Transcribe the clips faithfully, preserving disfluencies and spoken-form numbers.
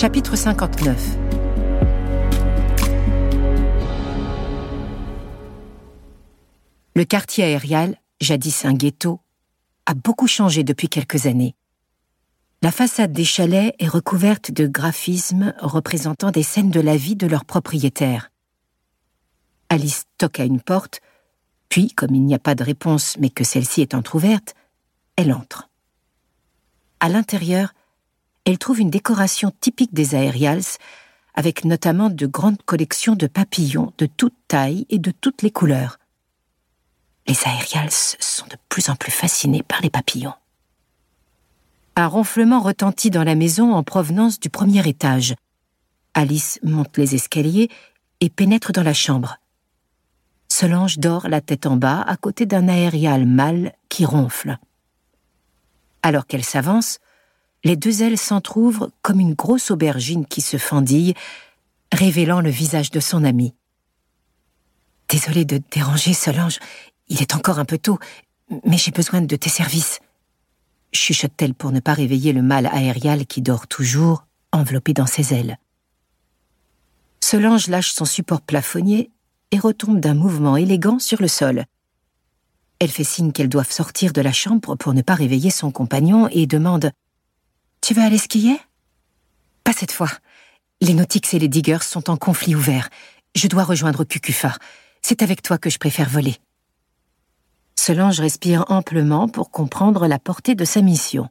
Chapitre cinquante-neuf. Le quartier aérial, jadis un ghetto, a beaucoup changé depuis quelques années. La façade des chalets est recouverte de graphismes représentant des scènes de la vie de leurs propriétaires. Alice toque à une porte, puis, comme il n'y a pas de réponse mais que celle-ci est entr'ouverte, elle entre. À l'intérieur, elle trouve une décoration typique des aérials, avec notamment de grandes collections de papillons de toutes tailles et de toutes les couleurs. Les aérials sont de plus en plus fascinés par les papillons. Un ronflement retentit dans la maison en provenance du premier étage. Alice monte les escaliers et pénètre dans la chambre. Solange dort la tête en bas à côté d'un aérial mâle qui ronfle. Alors qu'elle s'avance, les deux ailes s'entr'ouvrent comme une grosse aubergine qui se fendille, révélant le visage de son amie. « Désolée de te déranger, Solange, il est encore un peu tôt, mais j'ai besoin de tes services. » chuchote-t-elle pour ne pas réveiller le mâle aérial qui dort toujours, enveloppé dans ses ailes. Solange lâche son support plafonnier et retombe d'un mouvement élégant sur le sol. Elle fait signe qu'elles doivent sortir de la chambre pour ne pas réveiller son compagnon et demande « Tu veux aller skier ?»« Pas cette fois. Les Nautix et les Diggers sont en conflit ouvert. Je dois rejoindre Cucufa. C'est avec toi que je préfère voler. » Solange respire amplement pour comprendre la portée de sa mission.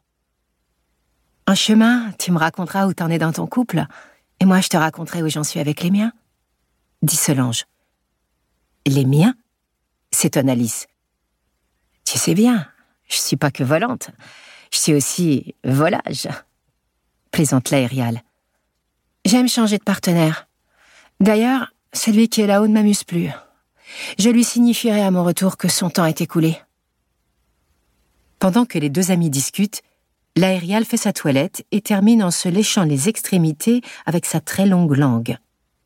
« En chemin, tu me raconteras où t'en es dans ton couple, et moi je te raconterai où j'en suis avec les miens. » dit Solange. « Les miens ?» s'étonne Alice. « Tu sais bien, je suis pas que volante, je suis aussi volage, » plaisante l'aérial. « J'aime changer de partenaire. D'ailleurs, celui qui est là-haut ne m'amuse plus. Je lui signifierai à mon retour que son temps est écoulé. » Pendant que les deux amis discutent, l'aérial fait sa toilette et termine en se léchant les extrémités avec sa très longue langue.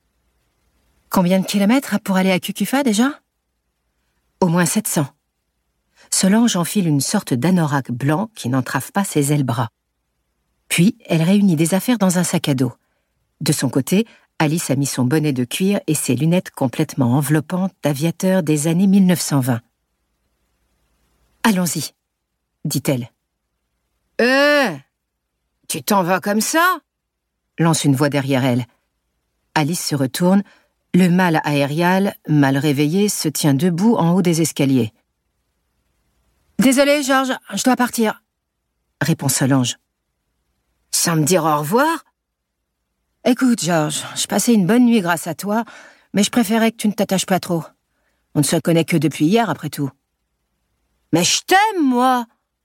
« Combien de kilomètres pour aller à Cucufa déjà ? » Au moins sept cents. Solange enfile une sorte d'anorak blanc qui n'entrave pas ses ailes bras. Puis, elle réunit des affaires dans un sac à dos. De son côté, Alice a mis son bonnet de cuir et ses lunettes complètement enveloppantes d'aviateur des années mille neuf cent vingt. « Allons-y, » dit-elle. « Euh, tu t'en vas comme ça ?» lance une voix derrière elle. Alice se retourne. Le mâle aérial, mal réveillé, se tient debout en haut des escaliers. « Désolée, Georges, je dois partir, » répond Solange. « Sans me dire au revoir ? Écoute, Georges, je passais une bonne nuit grâce à toi, mais je préférais que tu ne t'attaches pas trop. On ne se connaît que depuis hier, après tout. »« Mais je t'aime, moi !»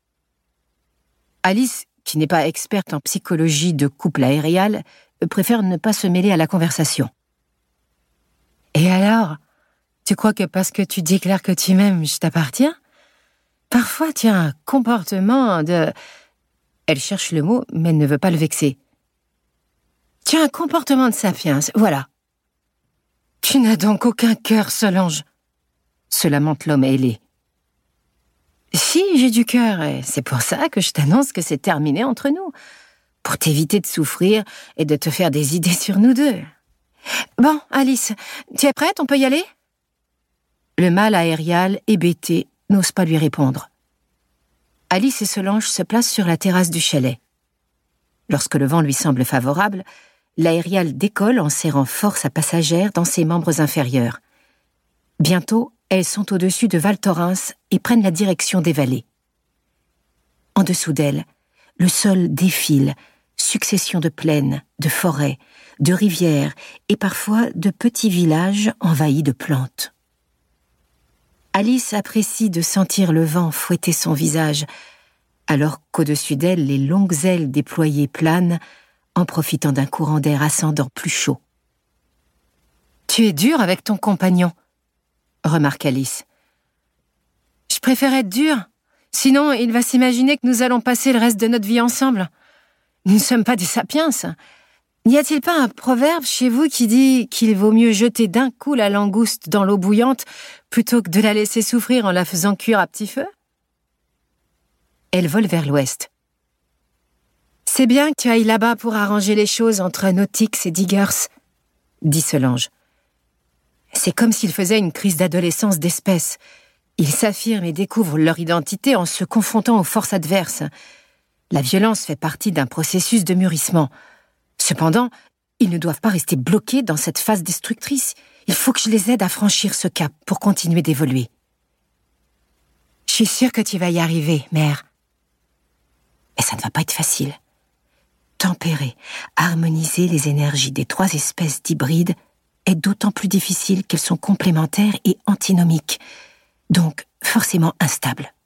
Alice, qui n'est pas experte en psychologie de couple aérial, préfère ne pas se mêler à la conversation. « Et alors, tu crois que parce que tu déclares que tu m'aimes, je t'appartiens ? Parfois, tu as un comportement de... » Elle cherche le mot, mais ne veut pas le vexer. « Tu as un comportement de sapiens, voilà. »« Tu n'as donc aucun cœur, Solange ?» se lamente l'homme ailé. « Si, j'ai du cœur, et c'est pour ça que je t'annonce que c'est terminé entre nous, pour t'éviter de souffrir et de te faire des idées sur nous deux. Bon, Alice, tu es prête, on peut y aller ?» Le mâle aérial, hébété, n'ose pas lui répondre. Alice et Solange se placent sur la terrasse du chalet. Lorsque le vent lui semble favorable, l'aérial décolle en serrant fort sa passagère dans ses membres inférieurs. Bientôt, elles sont au-dessus de Val Thorens et prennent la direction des vallées. En dessous d'elles, le sol défile, succession de plaines, de forêts, de rivières et parfois de petits villages envahis de plantes. Alice apprécie de sentir le vent fouetter son visage, alors qu'au-dessus d'elle, les longues ailes déployées planent, en profitant d'un courant d'air ascendant plus chaud. « Tu es dur avec ton compagnon, » remarque Alice. « Je préfère être dure, sinon il va s'imaginer que nous allons passer le reste de notre vie ensemble. Nous ne sommes pas des sapiens. N'y a-t-il pas un proverbe chez vous qui dit qu'il vaut mieux jeter d'un coup la langouste dans l'eau bouillante plutôt que de la laisser souffrir en la faisant cuire à petit feu ? » Elle vole vers l'ouest. « C'est bien que tu ailles là-bas pour arranger les choses entre Nautix et Diggers, dit Solange. C'est comme s'ils faisaient une crise d'adolescence d'espèce. Ils s'affirment et découvrent leur identité en se confrontant aux forces adverses. La violence fait partie d'un processus de mûrissement. Cependant, ils ne doivent pas rester bloqués dans cette phase destructrice. Il faut que je les aide à franchir ce cap pour continuer d'évoluer. Je suis sûre que tu vas y arriver, mère. Mais ça ne va pas être facile. Tempérer, harmoniser les énergies des trois espèces d'hybrides est d'autant plus difficile qu'elles sont complémentaires et antinomiques, donc forcément instables.